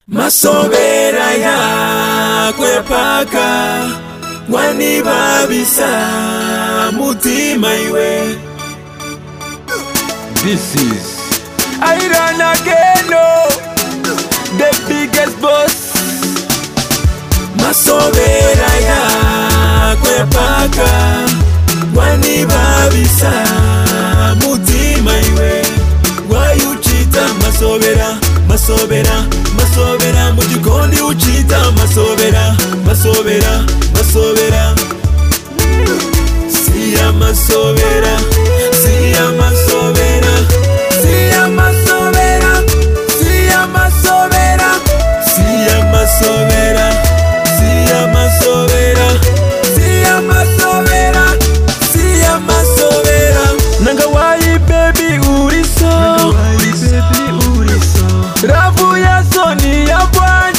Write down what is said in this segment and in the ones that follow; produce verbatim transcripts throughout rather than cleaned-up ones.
Masobera ya kwepaka wanibabisa mutima iwe. This is Iron again, oh, the biggest boss. Masobera ya kwepaka wanibabisa mutima iwe. Why you cheat masobera masobera masobera mujikondi uchita masobera masobera masobera siya masobera siya masobera siya masobera siya masobera siya masobera siya masobera siya masobera siya masobera nanga why baby uriso ravu ya soni ya bwanji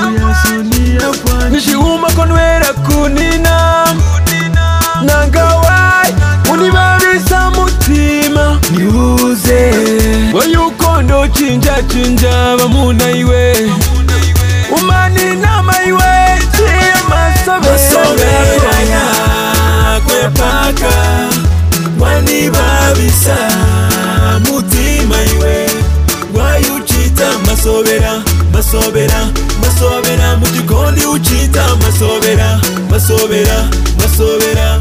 nishiuma konwera kunina nanga wai unibabisa mutima niuze wayukondo chinja chinja bamuna iwe umani nama iwe siya masobera ya kwepaka wanibabisa mutima iwe. Why you cheat masobera masobera masobera mujikondi uchita masobera masobera masobera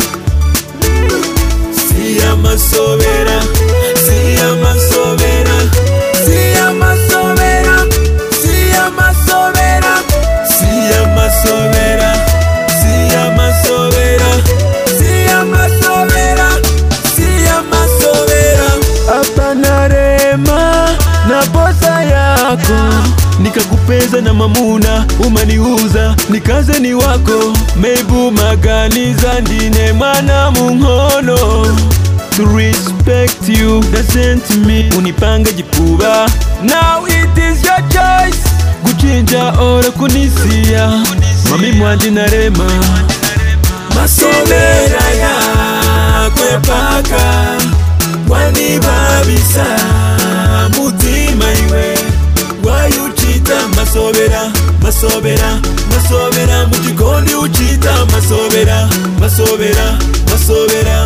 siya masobera siya masobera siya masobera siya masobera siya masobera siya masobera siya masobera siya masobera apanarema na posa yako nikakupeza na mamuna umaniuza nikaze ni wako mebu maganiza ndine mwana mungono to respect you doesn't mean unipanga jipuba. Now it is your choice guchinja ora kunisia mami mwandi narema masobera ya kwepaka wanibabisa mutima iwe. Why you cheat masobera masobera masobera mujikondi uchita masobera masobera masobera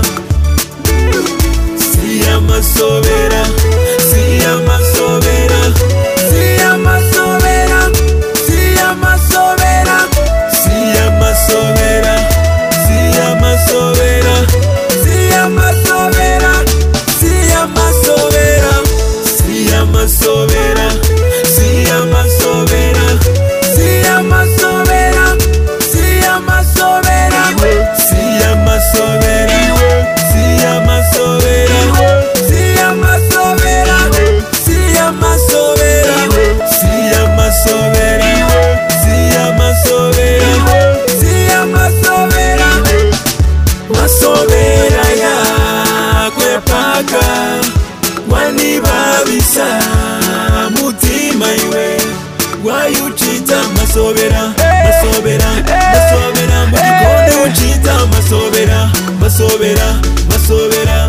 siya masobera siya masobera siya masobera siya masobera siya masobera siya masobera siya masobera siya masobera siya masobera siya masobera siya masobera siya masobera siya masobera siya masobera siya masobera siya masobera siya masobera siya masobera siya masobera masobera ya kwepaka wanibabisa mutima iwe. Why you cheat masobera masobera masobera mujikondi uchita masobera masobera masobera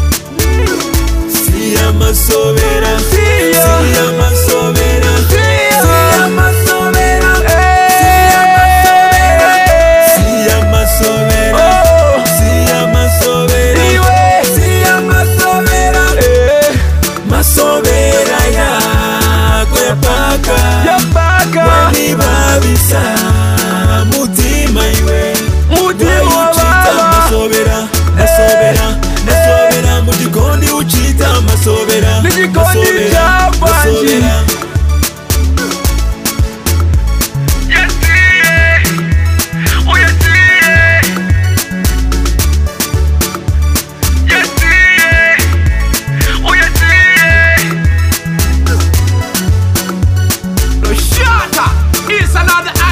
siya masobera siya masobera siya masobera siya masobera siya masobera siya masobera masobera ya kwepaka wanibabisa mutima iwe. Mutima masobera masobera masobera mujikondi uchita masobera masobera masobera. It's another